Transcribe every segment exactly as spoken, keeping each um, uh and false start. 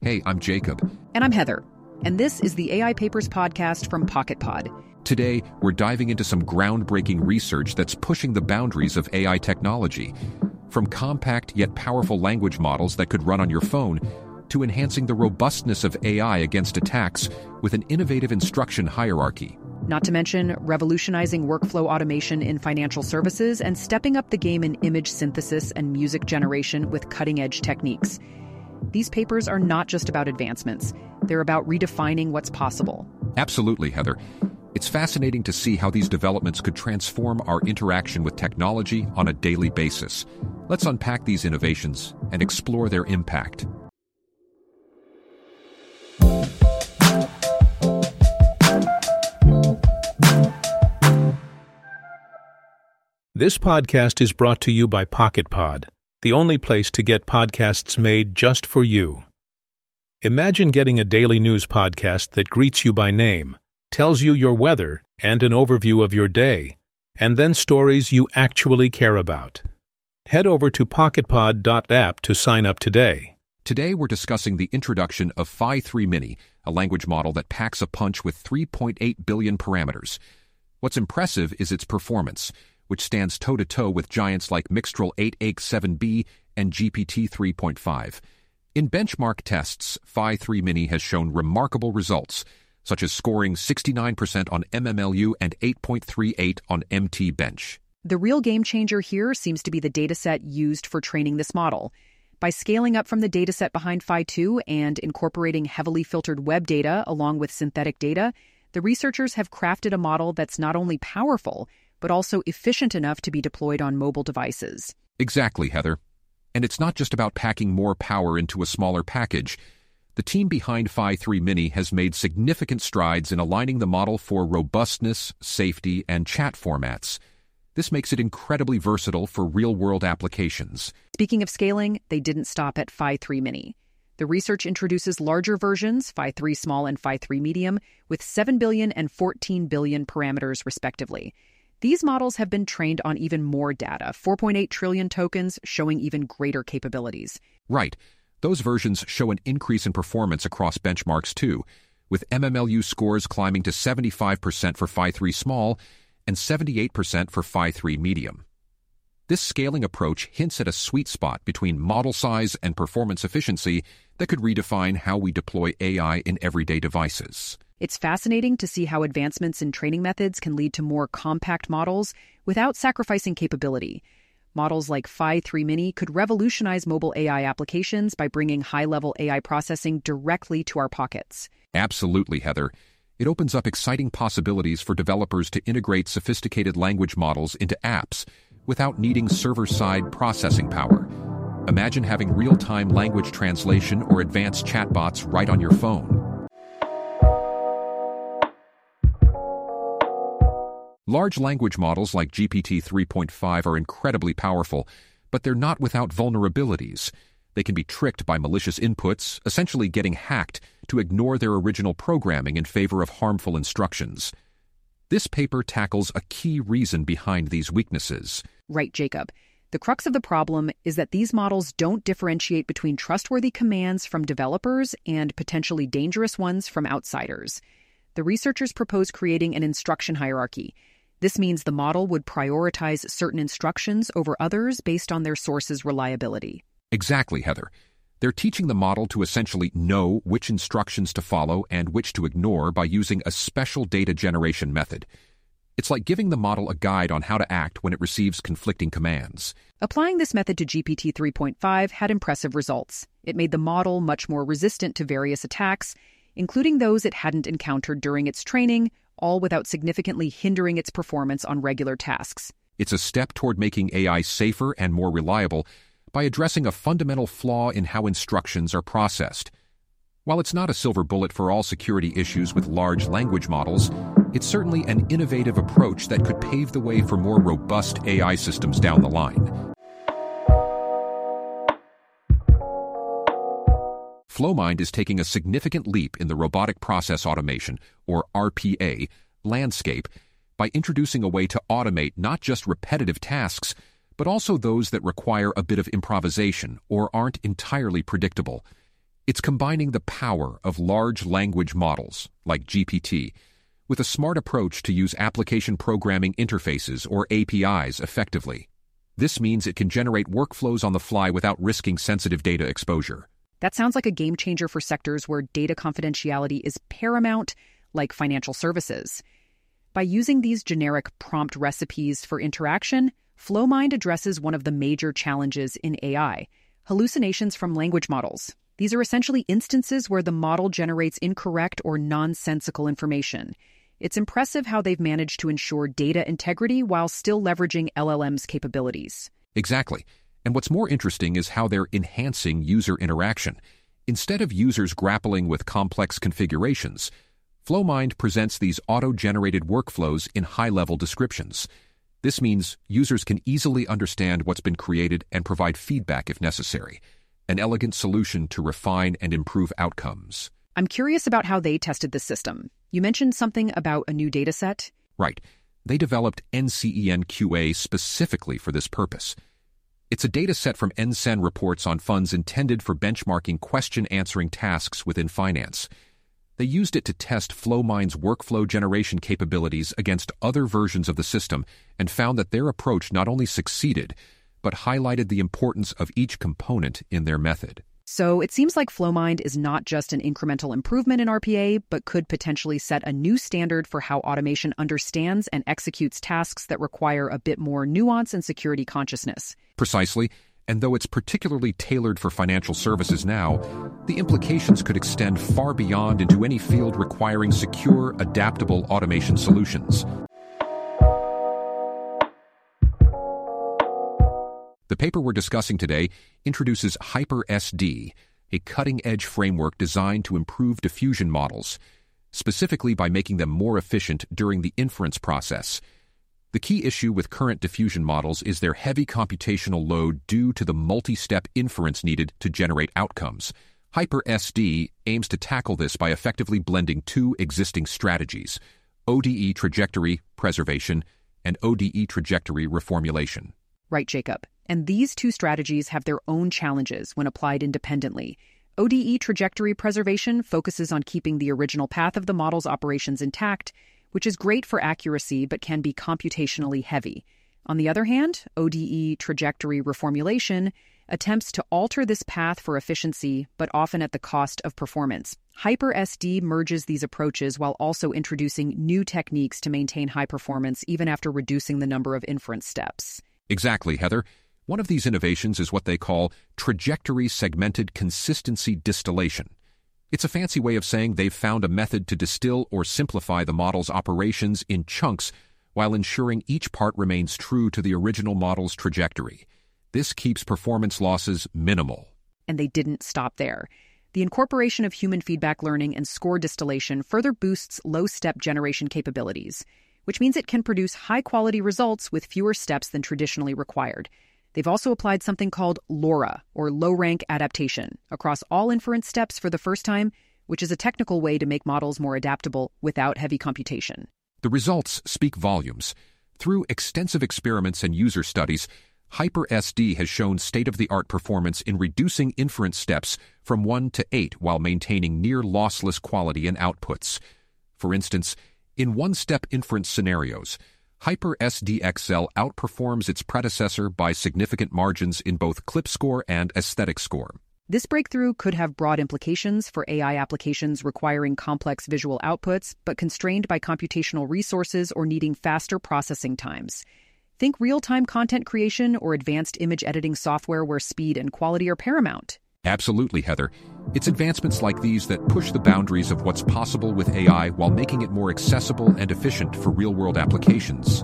Hey, I'm Jacob. And I'm Heather. And this is the A I Papers podcast from PocketPod. Today, we're diving into some groundbreaking research that's pushing the boundaries of A I technology. From compact yet powerful language models that could run on your phone, to enhancing the robustness of A I against attacks with an innovative instruction hierarchy. Not to mention revolutionizing workflow automation in financial services and stepping up the game in image synthesis and music generation with cutting-edge techniques. These papers are not just about advancements. They're about redefining what's possible. Absolutely, Heather. It's fascinating to see how these developments could transform our interaction with technology on a daily basis. Let's unpack these innovations and explore their impact. This podcast is brought to you by PocketPod, the only place to get podcasts made just for you. Imagine getting a daily news podcast that greets you by name, tells you your weather and an overview of your day, and then stories you actually care about. Head over to pocketpod dot app to sign up today. Today we're discussing the introduction of Phi three Mini, a language model that packs a punch with three point eight billion parameters. What's impressive is its performance, which stands toe-to-toe with giants like Mixtral eight H seven B and G P T three point five. In benchmark tests, Phi three Mini has shown remarkable results, such as scoring sixty-nine percent on M M L U and eight point three eight on M T Bench. The real game changer here seems to be the dataset used for training this model. By scaling up from the dataset behind Phi two and incorporating heavily filtered web data along with synthetic data, the researchers have crafted a model that's not only powerful, but also efficient enough to be deployed on mobile devices. Exactly, Heather. And it's not just about packing more power into a smaller package. The team behind Phi three Mini has made significant strides in aligning the model for robustness, safety, and chat formats. This makes it incredibly versatile for real-world applications. Speaking of scaling, they didn't stop at Phi three Mini. The research introduces larger versions, Phi three Small and Phi three Medium, with seven billion and fourteen billion parameters respectively. These models have been trained on even more data, four point eight trillion tokens, showing even greater capabilities. Right. Those versions show an increase in performance across benchmarks too, with M M L U scores climbing to seventy-five percent for Phi three Small and seventy-eight percent for Phi three Medium. This scaling approach hints at a sweet spot between model size and performance efficiency that could redefine how we deploy A I in everyday devices. It's fascinating to see how advancements in training methods can lead to more compact models without sacrificing capability. Models like Phi three Mini could revolutionize mobile A I applications by bringing high-level A I processing directly to our pockets. Absolutely, Heather. It opens up exciting possibilities for developers to integrate sophisticated language models into apps without needing server-side processing power. Imagine having real-time language translation or advanced chatbots right on your phone. Large language models like G P T three point five are incredibly powerful, but they're not without vulnerabilities. They can be tricked by malicious inputs, essentially getting hacked to ignore their original programming in favor of harmful instructions. This paper tackles a key reason behind these weaknesses. Right, Jacob. The crux of the problem is that these models don't differentiate between trustworthy commands from developers and potentially dangerous ones from outsiders. The researchers propose creating an instruction hierarchy. This means the model would prioritize certain instructions over others based on their source's reliability. Exactly, Heather. They're teaching the model to essentially know which instructions to follow and which to ignore by using a special data generation method. It's like giving the model a guide on how to act when it receives conflicting commands. Applying this method to G P T three point five had impressive results. It made the model much more resistant to various attacks, including those it hadn't encountered during its training, all without significantly hindering its performance on regular tasks. It's a step toward making A I safer and more reliable by addressing a fundamental flaw in how instructions are processed. While it's not a silver bullet for all security issues with large language models, it's certainly an innovative approach that could pave the way for more robust A I systems down the line. Flowmind is taking a significant leap in the robotic process automation, or R P A, landscape by introducing a way to automate not just repetitive tasks, but also those that require a bit of improvisation or aren't entirely predictable. It's combining the power of large language models, like G P T, with a smart approach to use application programming interfaces or A P Is effectively. This means it can generate workflows on the fly without risking sensitive data exposure. That sounds like a game changer for sectors where data confidentiality is paramount, like financial services. By using these generic prompt recipes for interaction, FlowMind addresses one of the major challenges in A I: hallucinations from language models. These are essentially instances where the model generates incorrect or nonsensical information. It's impressive how they've managed to ensure data integrity while still leveraging L L M's capabilities. Exactly. And what's more interesting is how they're enhancing user interaction. Instead of users grappling with complex configurations, FlowMind presents these auto-generated workflows in high-level descriptions. This means users can easily understand what's been created and provide feedback if necessary, an elegant solution to refine and improve outcomes. I'm curious about how they tested this system. You mentioned something about a new dataset? Right. They developed N C E N Q A specifically for this purpose. It's a dataset from N C E N reports on funds intended for benchmarking question-answering tasks within finance. They used it to test FlowMind's workflow generation capabilities against other versions of the system and found that their approach not only succeeded, but highlighted the importance of each component in their method. So it seems like FlowMind is not just an incremental improvement in R P A, but could potentially set a new standard for how automation understands and executes tasks that require a bit more nuance and security consciousness. Precisely. And though it's particularly tailored for financial services now, the implications could extend far beyond into any field requiring secure, adaptable automation solutions. The paper we're discussing today introduces HyperSD, a cutting-edge framework designed to improve diffusion models, specifically by making them more efficient during the inference process. The key issue with current diffusion models is their heavy computational load due to the multi-step inference needed to generate outcomes. HyperSD aims to tackle this by effectively blending two existing strategies: O D E trajectory preservation and O D E trajectory reformulation. Right, Jacob. And these two strategies have their own challenges when applied independently. O D E trajectory preservation focuses on keeping the original path of the model's operations intact, which is great for accuracy but can be computationally heavy. On the other hand, O D E trajectory reformulation attempts to alter this path for efficiency, but often at the cost of performance. HyperSD merges these approaches while also introducing new techniques to maintain high performance even after reducing the number of inference steps. Exactly, Heather. One of these innovations is what they call trajectory segmented consistency distillation. It's a fancy way of saying they've found a method to distill or simplify the model's operations in chunks while ensuring each part remains true to the original model's trajectory. This keeps performance losses minimal. And they didn't stop there. The incorporation of human feedback learning and score distillation further boosts low-step generation capabilities, which means it can produce high-quality results with fewer steps than traditionally required. They've also applied something called LoRA, or low-rank adaptation, across all inference steps for the first time, which is a technical way to make models more adaptable without heavy computation. The results speak volumes. Through extensive experiments and user studies, HyperSD has shown state-of-the-art performance in reducing inference steps from one to eight while maintaining near-lossless quality in outputs. For instance, in one-step inference scenarios, HyperSD-X L outperforms its predecessor by significant margins in both clip score and aesthetic score. This breakthrough could have broad implications for A I applications requiring complex visual outputs, but constrained by computational resources or needing faster processing times. Think real-time content creation or advanced image editing software where speed and quality are paramount. Absolutely, Heather. It's advancements like these that push the boundaries of what's possible with A I while making it more accessible and efficient for real-world applications.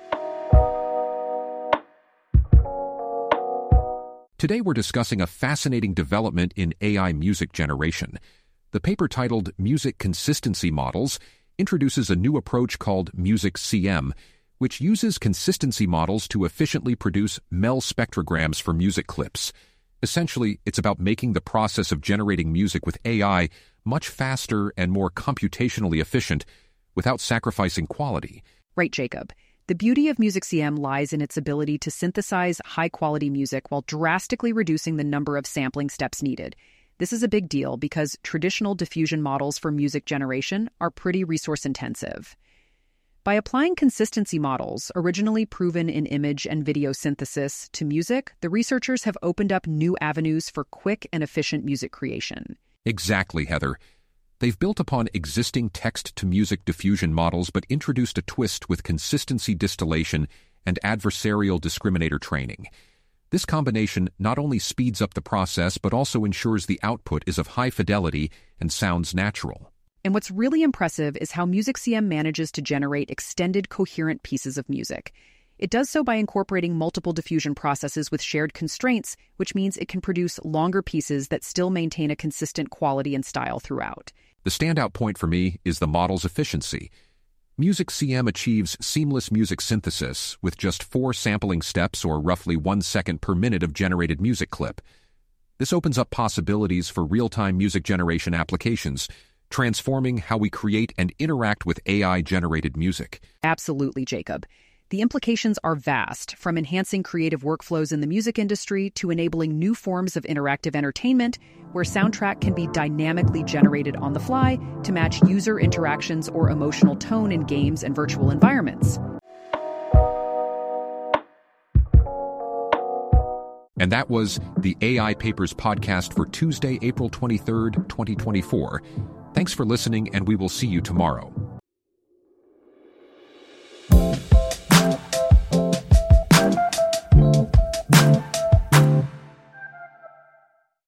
Today we're discussing a fascinating development in A I music generation. The paper titled Music Consistency Models introduces a new approach called Music C M, which uses consistency models to efficiently produce M E L spectrograms for music clips. Essentially, it's about making the process of generating music with A I much faster and more computationally efficient without sacrificing quality. Right, Jacob. The beauty of Music C M lies in its ability to synthesize high-quality music while drastically reducing the number of sampling steps needed. This is a big deal because traditional diffusion models for music generation are pretty resource-intensive. By applying consistency models, originally proven in image and video synthesis, to music, the researchers have opened up new avenues for quick and efficient music creation. Exactly, Heather. They've built upon existing text-to-music diffusion models but introduced a twist with consistency distillation and adversarial discriminator training. This combination not only speeds up the process but also ensures the output is of high fidelity and sounds natural. And what's really impressive is how MusicCM manages to generate extended, coherent pieces of music. It does so by incorporating multiple diffusion processes with shared constraints, which means it can produce longer pieces that still maintain a consistent quality and style throughout. The standout point for me is the model's efficiency. MusicCM achieves seamless music synthesis with just four sampling steps or roughly one second per minute of generated music clip. This opens up possibilities for real-time music generation applications, transforming how we create and interact with A I-generated music. Absolutely, Jacob. The implications are vast, from enhancing creative workflows in the music industry to enabling new forms of interactive entertainment, where soundtrack can be dynamically generated on the fly to match user interactions or emotional tone in games and virtual environments. And that was the A I Papers podcast for Tuesday, April twenty-third, twenty twenty-four. Thanks for listening, and we will see you tomorrow.